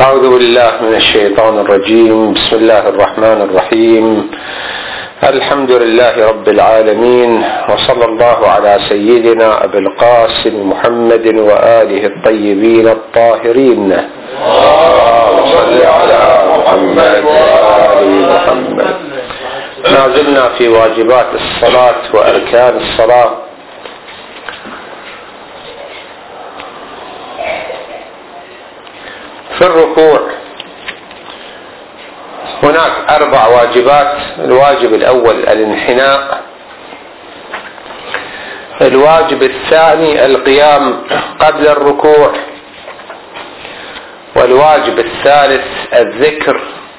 أعوذ بالله من الشيطان الرجيم. بسم الله الرحمن الرحيم. الحمد لله رب العالمين، وصلى الله على سيدنا أبي القاسم محمد وآله الطيبين الطاهرين. اللهم صل على محمد وآل محمد. ما زلنا في واجبات الصلاة وأركان الصلاة. في الركوع هناك 4 واجبات. الواجب الأول الانحناء، الواجب الثاني القيام قبل الركوع، والواجب الثالث الذكر،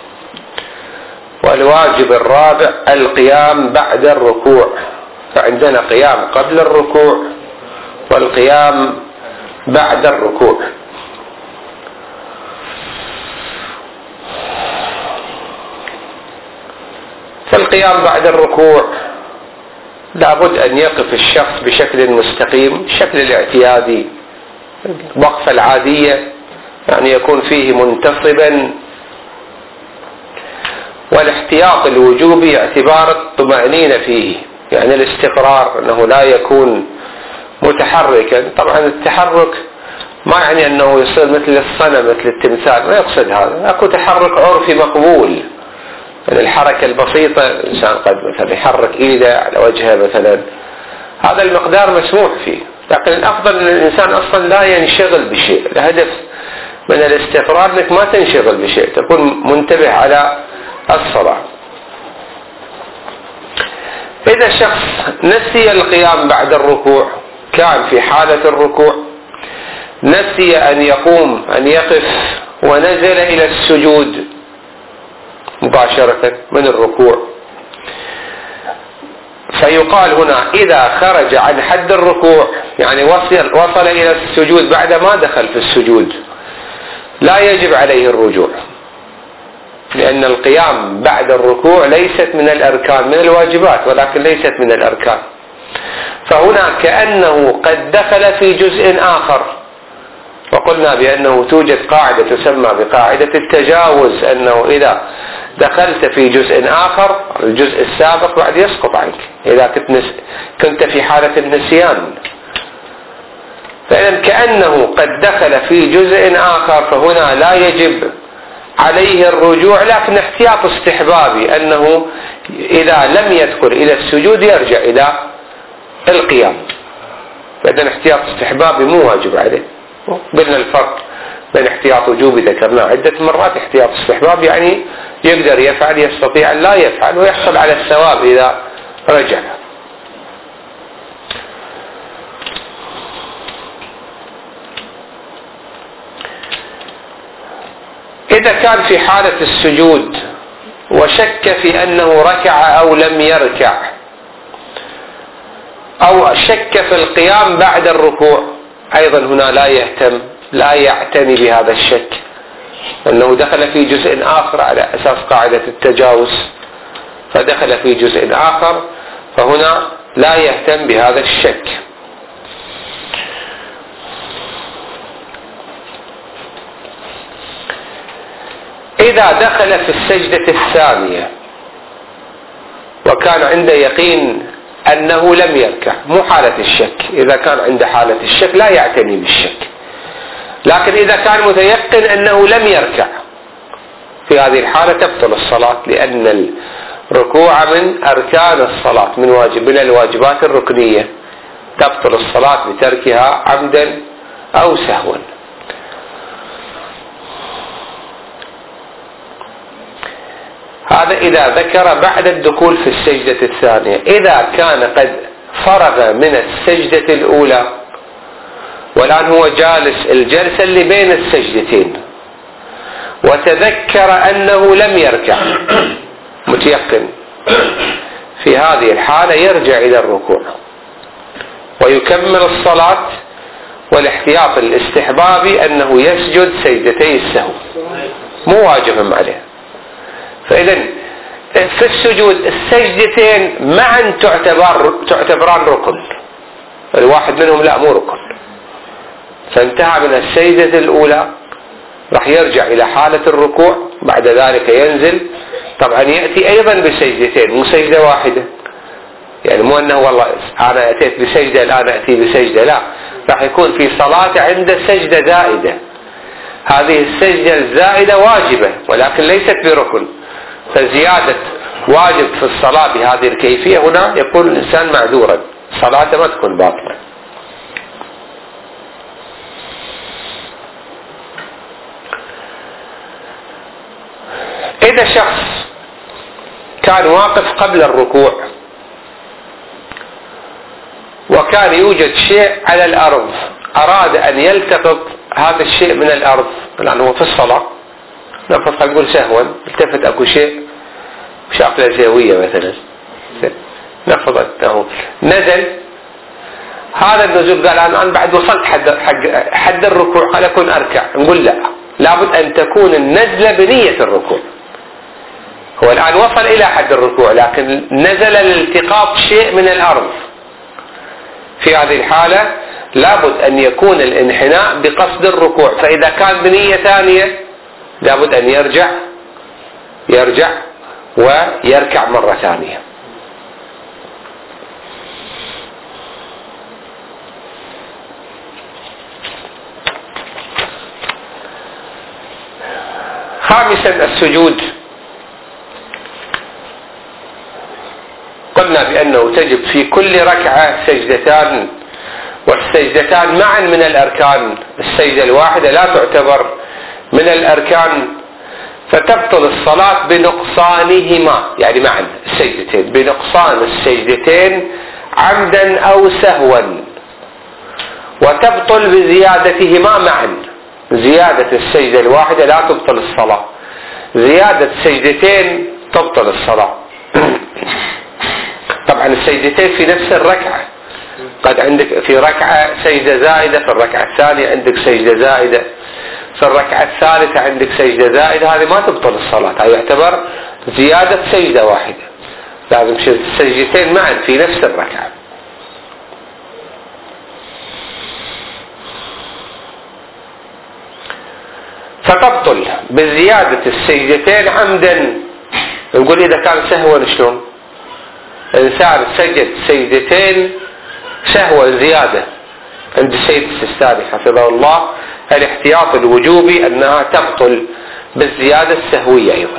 والواجب الرابع القيام بعد الركوع. فعندنا قيام قبل الركوع والقيام بعد الركوع. فالقيام بعد الركوع لابد أن يقف الشخص بشكل مستقيم، الشكل الاعتيادي، الوقفة العادية، يعني يكون فيه منتصبا. والاحتياط الوجوبي اعتبار الطمأنينة فيه، يعني الاستقرار، أنه لا يكون متحركا. طبعا التحرك ما يعني أنه يصير مثل الصنم مثل التمثال، ما يقصد هذا. أكو تحرك عرفي مقبول، يعني الحركة البسيطة، الإنسان قد مثلا يحرك إيده على وجهه مثلا، هذا المقدار مسموح فيه. لكن الأفضل أن الإنسان أصلا لا ينشغل بشيء. الهدف من الاستقرار أنك ما تنشغل بشيء، تكون منتبه على الصلاة. إذا شخص نسي القيام بعد الركوع، كان في حالة الركوع نسي أن يقوم، أن يقف، ونزل إلى السجود مباشرة من الركوع، فيقال هنا إذا خرج عن حد الركوع، يعني وصل إلى السجود بعد ما دخل في السجود، لا يجب عليه الرجوع، لأن القيام بعد الركوع ليست من الأركان، من الواجبات ولكن ليست من الأركان. فهنا كأنه قد دخل في جزء آخر، وقلنا بأنه توجد قاعدة تسمى بقاعدة التجاوز، أنه إذا دخلت في جزء آخر الجزء السابق بعد يسقط عنك إذا كنت في حالة النسيان. فإذا كأنه قد دخل في جزء آخر، فهنا لا يجب عليه الرجوع، لكن احتياط استحبابي، أنه إذا لم يدخل إلى السجود يرجع إلى القيام. فإذا احتياط استحبابي مو واجب عليه. قلنا الفرق بين احتياط وجوبي ذكرناه عدة مرات. احتياط استحباب يعني يقدر يفعل، يستطيع أن لا يفعل، ويحصل على الثواب إذا رجع. إذا كان في حالة السجود وشك في أنه ركع أو لم يركع، أو شك في القيام بعد الركوع، أيضا هنا لا يعتني بهذا الشك، أنه دخل في جزء آخر على أساس قاعدة التجاوز، فدخل في جزء آخر، فهنا لا يهتم بهذا الشك. إذا دخل في السجدة الثانية وكان عنده يقين أنه لم يركع، مو حالة الشك، إذا كان عنده حالة الشك لا يعتني بالشك، لكن إذا كان متيقن أنه لم يركع، في هذه الحالة تبطل الصلاة، لأن الركوع من أركان الصلاة، من الواجبات الركنية، تبطل الصلاة بتركها عمدا أو سهوا. هذا إذا ذكر بعد الدخول في السجدة الثانية. إذا كان قد فرغ من السجدة الأولى والآن هو جالس الجلسة اللي بين السجدتين، وتذكر أنه لم يركع، متيقن، في هذه الحالة يرجع إلى الركوع ويكمل الصلاة. والاحتياط الاستحبابي أنه يسجد سجدتي السهو، مو واجب عليه. فإذا في السجود السجدتين معا تعتبران ركن، الواحد منهم لا مو ركن، فانتهى من السجدة الأولى راح يرجع إلى حالة الركوع، بعد ذلك ينزل. طبعا يأتي أيضا بسجدتين، مو سجدة واحدة، يعني مو أنه والله أنا أتيت بسجدة الآن أتي بسجدة، لا، راح يكون في صلاة عنده سجدة زائدة. هذه السجدة الزائدة واجبة ولكن ليست بركن، فزيادة واجب في الصلاة بهذه الكيفية هنا يكون الإنسان معذورا، صلاته ما تكون باطلة. إذا شخص كان واقف قبل الركوع وكان يوجد شيء على الأرض، أراد أن يلتقط هذا الشيء من الأرض، لأنه هو في الصلاة، نفرض نقول سهوا التفت أكو شيء شاف له زاوية مثلا، نفرض أنه نزل، هذا النزول قال أنا بعد وصلت حد الركوع، قال أكون أركع، نقول لا، لابد أن تكون النزلة بنية الركوع. هو الآن وصل إلى حد الركوع لكن نزل لالتقاط شيء من الأرض، في هذه الحالة لابد أن يكون الانحناء بقصد الركوع، فإذا كان بنية ثانية لابد أن يرجع ويركع مرة ثانية. خامسا السجود. قلنا بأنه تجب في كل ركعة سجدتان، والسجدتان معا من الأركان، السجدة الواحدة لا تعتبر من الأركان، فتبطل الصلاة بنقصانهما، يعني معا السجدتين، بنقصان السجدتين عمدا أو سهوا، وتبطل بزيادتهما معا. زيادة السجدة الواحدة لا تبطل الصلاة، زيادة سجدتين تبطل الصلاة. طبعا السجدتين في نفس الركعة، قد عندك في ركعة سجدة زائدة، في الركعة الثانية عندك سجدة زائدة، في الركعة الثالثة عندك سجدة زائدة، هذه ما تبطل الصلاة، هذا يعتبر زيادة سجدة واحدة، لازم السجدتين معا في نفس الركعة. فتبطل بزيادة السجدتين عمدا. نقول إذا كان سهوا شلون؟ إنسان سجد سجدتين سهوا زيادة عند السيد السيستاني حفظه الله، الاحتياط الوجوبي أنها تبطل بالزيادة السهوية أيضا.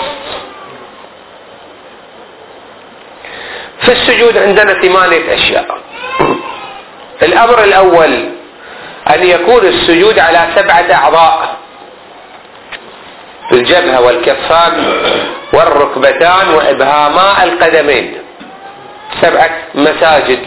في السجود عندنا 8 أشياء. الأمر الأول أن يكون السجود على 7 أعضاء: الجبهة والكفان والركبتان وإبهاما القدمين، 7 مساجد.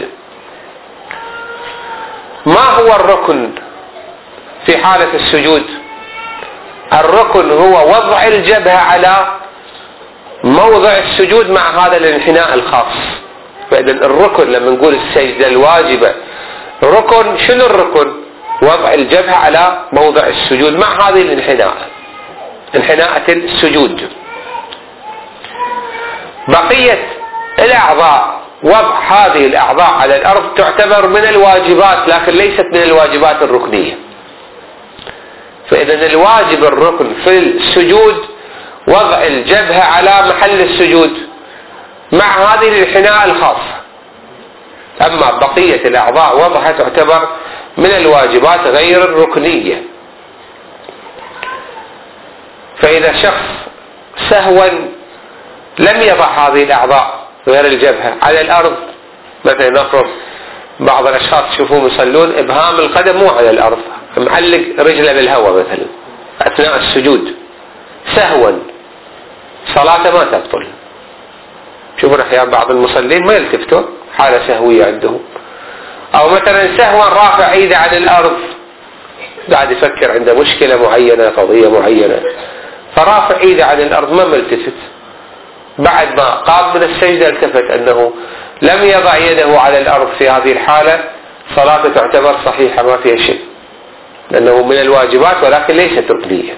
ما هو الركن في حالة السجود؟ الركن هو وضع الجبهة على موضع السجود مع هذا الانحناء الخاص. فإذا الركن لما نقول السجدة الواجبة ركن، شنو الركن؟ وضع الجبهة على موضع السجود مع هذه الانحناء، انحناءة السجود. بقية الأعضاء، وضع هذه الأعضاء على الأرض تعتبر من الواجبات لكن ليست من الواجبات الركنية. فإذا الواجب الركن في السجود وضع الجبهة على محل السجود مع هذه الانحناء الخاصة. أما بقية الأعضاء وضعها تعتبر من الواجبات غير الركنية. فإذا شخص سهوا لم يضع هذه الأعضاء غير الجبهة على الأرض، مثلا نفرض بعض الأشخاص تشوفوهم يصلون إبهام القدم مو على الأرض، معلق رجله بالهواء مثلا أثناء السجود سهوا، صلاته ما تبطل. شوفوا أحيانا بعض المصلين ما يلتفتون، حالة سهوية عندهم. أو مثلا سهوا رافع ايده عن الأرض، قاعد يفكر عنده مشكلة معينة، قضية معينة، فرافع ايده عن الأرض ما ملتفت، بعد ما قام من السجدة التفت أنه لم يضع يده على الأرض. في هذه الحالة صلاته تعتبر صحيحة ما فيها شيء، لأنه من الواجبات ولكن ليست ركنية.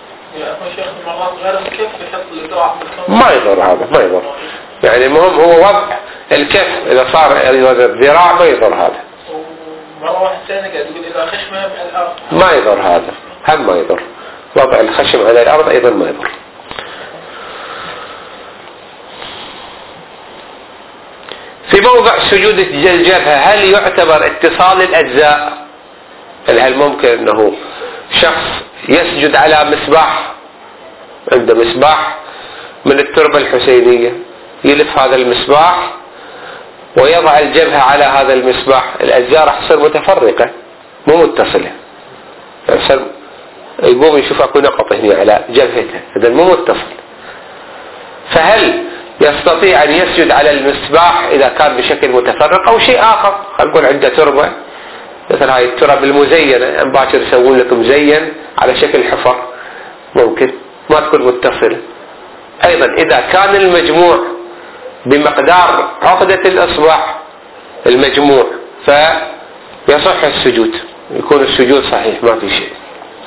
ما يضر هذا، ما يضر، يعني المهم هو وضع الكف، إذا صار الذراع ما يضر هذا. مرة واحد ثاني قاعد يقول إذا خشمه من الأرض ما يضر هذا، هم ما يضر وضع الخشم على الأرض أيضا ما يضر. في موضع سجود الجبهة هل يعتبر اتصال الأجزاء؟ هل ممكن أنه شخص يسجد على مصباح، عنده مصباح من التربة الحسينية، يلف هذا المصباح ويضع الجبهة على هذا المصباح، الأجزاء راح تصير متفرقة مو متصلة، يقوم يشوف اكو نقط هنا على جبهته، إذا مو متصل. فهل يستطيع أن يسجد على المصباح إذا كان بشكل متفرق أو شيء آخر؟ خلينا نقول عنده تربة مثل هاي الترب المزينة، باكر يسوون لك مزين على شكل حفر، ممكن ما تكون متصلة. أيضا إذا كان المجموع بمقدار عقدة الإصبع المجموع فيصح السجود، يكون السجود صحيح ما في شيء.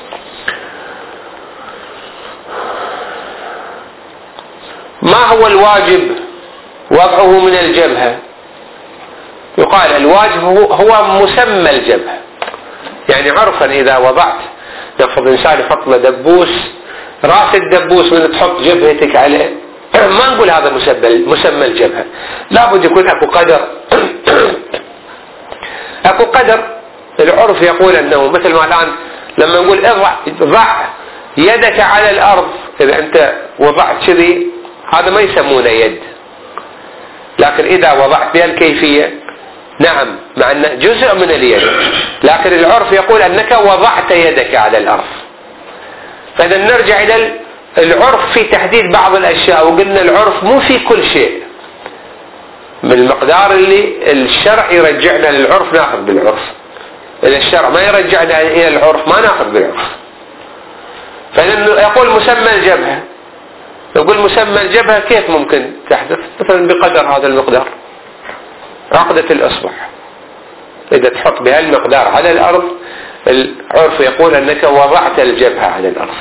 ما هو الواجب وضعه من الجبهة؟ يقال الواجب هو مسمى الجبهة، يعني عرفا إذا وضعت، يفرض إنسان يحط له دبوس، رأس الدبوس من تحط جبهتك عليه، ما نقول هذا مسمى الجبهة، لابد يكون أكو قدر أكو قدر. العرف يقول أنه مثل ما الآن لما نقول ضع يدك على الأرض، إذا أنت وضعت كذي هذا ما يسمونه يد، لكن إذا وضعت بهالكيفية نعم مع أنه جزء من اليد، لكن العرف يقول أنك وضعت يدك على الأرض. فإذا نرجع إلى العرف في تحديد بعض الأشياء، وقلنا العرف مو في كل شيء، من المقدار اللي الشرع يرجعنا للعرف ناخذ بالعرف، إذا الشرع ما يرجعنا إلى العرف ما ناخذ بالعرف. فإذا يقول مسمى الجبهة، يقول مسمى الجبهة كيف ممكن تحدث؟ مثلا بقدر هذا المقدار عقدة الإصبع، إذا تحط بهالمقدار على الأرض العرف يقول أنك وضعت الجبهة على الأرض.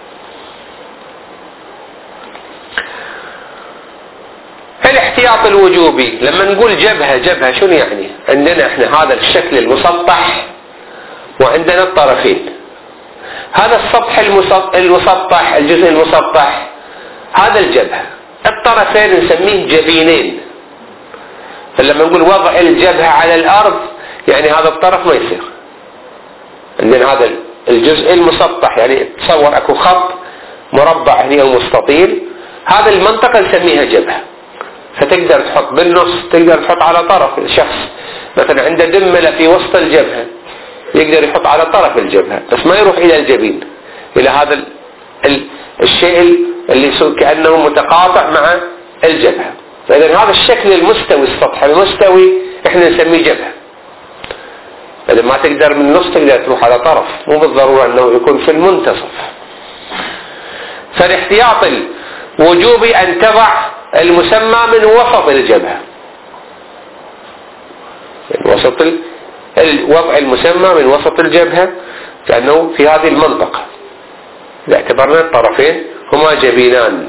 الاحتياط الوجوبي لما نقول جبهة شنو يعني؟ عندنا احنا هذا الشكل المسطح وعندنا الطرفين، هذا السطح المسطح، الجزء المسطح هذا الجبهة، الطرفين نسميه جبينين. فلما نقول وضع الجبهة على الأرض يعني هذا الطرف ما يصير، عندنا هذا الجزء المسطح، يعني تصور اكو خط مربع هنا ومستطيل، هذا المنطقة نسميها جبهة. فتقدر تحط بالنص، تقدر تحط على طرف الشخص، مثلا عنده دملة في وسط الجبهة يقدر يحط على طرف الجبهة بس ما يروح إلى الجبين، إلى هذا الشيء اللي كأنه متقاطع مع الجبهة. فإذا هذا الشكل المستوي، السطح المستوي احنا نسميه جبهة. إذا ما تقدر من النص تقدر تروح على طرف، مو بالضرورة أنه يكون في المنتصف. فالاحتياط الوجوبي أن تضع المسمى من وسط الجبهة، وسط وضع المسمى من وسط الجبهة كأنه في هذه المنطقة، إذا اعتبرنا الطرفين هما جبينان.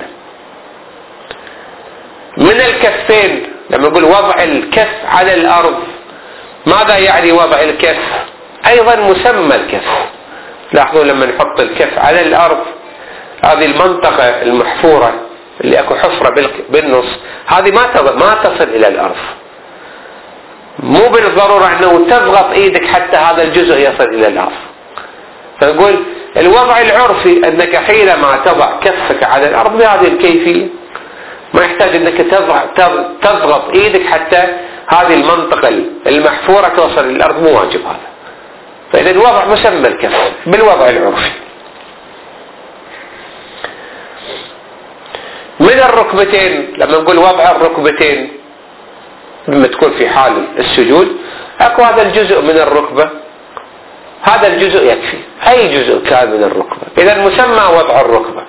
من الكفين لما نقول وضع الكف على الأرض، ماذا يعني وضع الكف؟ أيضا مسمى الكف. لاحظوا لما نحط الكف على الأرض، هذه المنطقة المحفورة اللي اكو حفرة بالنص، هذه ما تصل إلى الأرض، مو بالضرورة أنه تضغط إيدك حتى هذا الجزء يصل إلى الأرض. فنقول الوضع العرفي أنك حينما تضع كفك على الأرض بهذه الكيفية ما يحتاج أنك تضغط إيدك حتى هذه المنطقة المحفورة توصل للأرض، مو واجب هذا. فإذا الوضع مسمى الكف بالوضع العرفي. من الركبتين لما نقول وضع الركبتين لما تكون في حال السجود، اكو هذا الجزء من الركبة، هذا الجزء يكفي، اي جزء كان من الركبة، اذا مسمى وضع الركبة.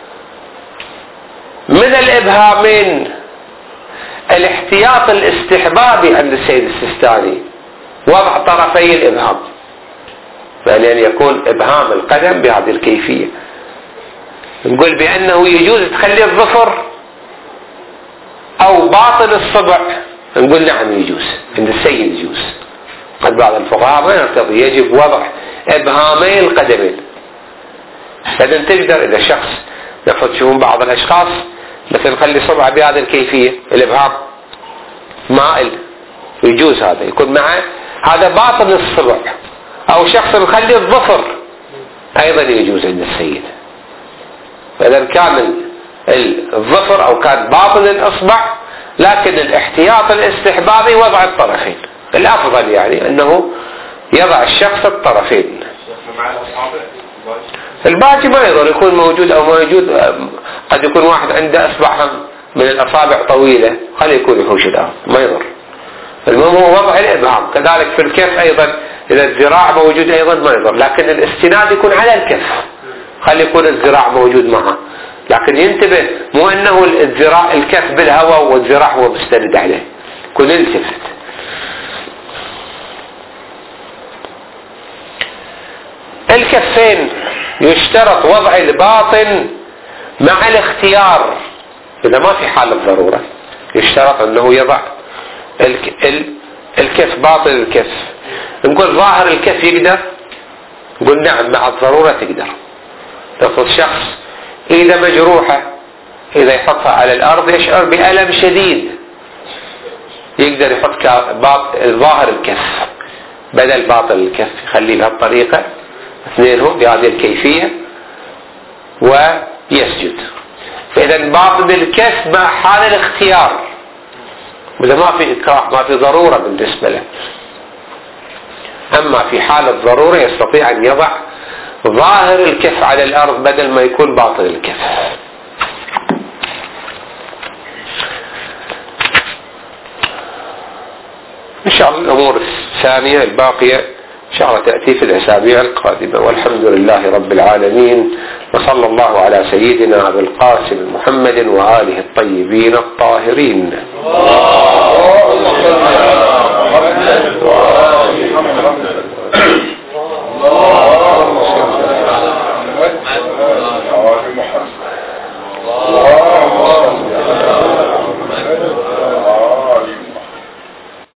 من الابهامين الاحتياط الاستحبابي عند السيد السيستاني وضع طرفي الابهام، يعني أن يكون ابهام القدم بهذه الكيفية. نقول بأنه يجوز تخلي الظفر أو باطن الصبع، نقول نعم يجوز، عند السيد يجوز. قد بعض الفقهاء ما يرتضي، يجب وضع إبهامي القدمين، بعدين تقدر إذا شخص نفرض تشوفون بعض الأشخاص مثل خلي صبعه بهذه الكيفية، الإبهام مائل، يجوز هذا يكون معه، هذا باطن الصبع. أو شخص مخلي الظفر أيضا يجوز عند السيد. فإذا كان الظفر أو كان باطن الإصبع، لكن الاحتياط الاستحبابي وضع الطرفين، الأفضل يعني أنه يضع الشخص الطرفين. الباقي ما يضر يكون موجود أو ما موجود. قد يكون واحد عنده أصبع من الأصابع طويلة، خليه يكون يحوش الأرض ما يضر. المهم هو وضع الإبهام. كذلك في الكف أيضا إذا الذراع موجود أيضا ما يضر، لكن الاستناد يكون على الكف، خلي يكون الذراع موجود معه. لكن ينتبه مو أنه الذراع الكف بالهواء والذراع هو مستند عليه، يكون يلتفت. الكفين يشترط وضع الباطن مع الاختيار. إذا ما في حالة ضرورة يشترط أنه يضع الكف باطن الكف. نقول ظاهر الكف يقدر، نقول نعم مع الضرورة تقدر. تفرض شخص إذا مجروحة، إذا يحطها على الأرض يشعر بألم شديد، يقدر يحط ظاهر الكف بدل باطن الكف، يخليه بهالطريقة اثنينهم بهذه الكيفية ويسجد. فإذا باطن الكف مع حال الاختيار، إذا ما في إكراه ما في ضرورة بالنسبة له. أما في حال الضرورة يستطيع أن يضع ظاهر الكف على الأرض بدل ما يكون باطن الكف. إن شاء الله الأمور الثانية الباقية إن شاء الله تأتي في الأسابيع القادمة. والحمد لله رب العالمين، وصلى الله على سيدنا أبي القاسم محمد وآله الطيبين الطاهرين.